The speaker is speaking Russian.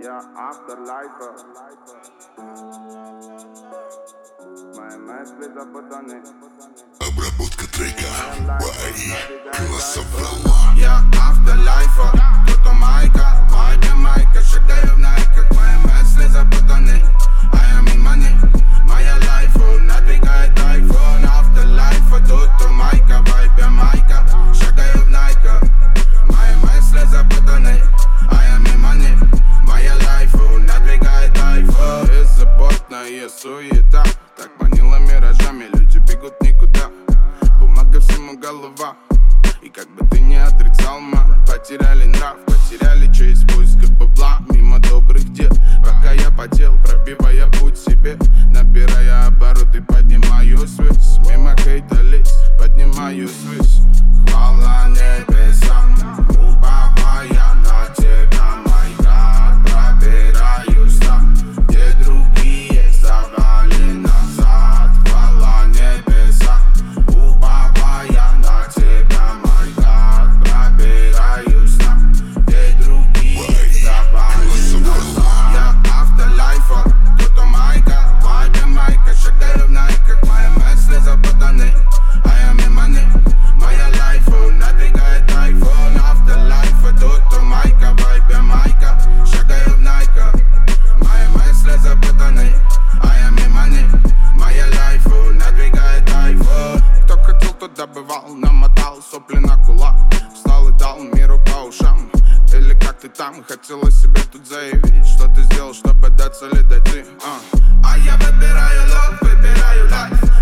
Я автор лайфа. Мои мысли запутаны. Обработка трека by Голосового. Я автор лайфа, кто-то майка, майка, шагаю в найках. Мои мысли запутаны, I am in money. Моя лайфа надвигает айфон. Автор лайфа, кто-то майка, майка, шагаю в найках. Мои мысли запутаны, I am in money. Моя лайфа надвигает айфон. Беззаботная суета так манила миражами, люди бегут никуда. Бумага всему голова. И как бы ты не отрицал, мам, потеряли нрав, потеряли честь в поисках бабла. Мимо добрых дел, пока я потел, пробивая путь себе, набирая обороты, поднимаю связь. Мимо хейта лез, поднимаю связь. Хвала небесам, уповая на тебя, мой гад. Пробираюсь там, где другие завали назад. Хвала небесам, уповая на тебя, мой гад. Пробираюсь там, где другие завали назад. Я автор лайфа, кто-то майка, шагаю в найках. Мои мысли запутаны, I am in money. Моя лайфа надвигает айфон. Автор лайфа, кто-то майка, шагаю в найках. Мои мысли запутаны, I am in money. Моя лайфа надвигает айфон. Кто хотел, тот добывал, намотал сопли на кулак. Встал и дал миру по ушам. Или как ты там, хотела себе тут заявить, что ты сделал, чтобы до цели дойти. А я выбираю лов, выбираю лайф.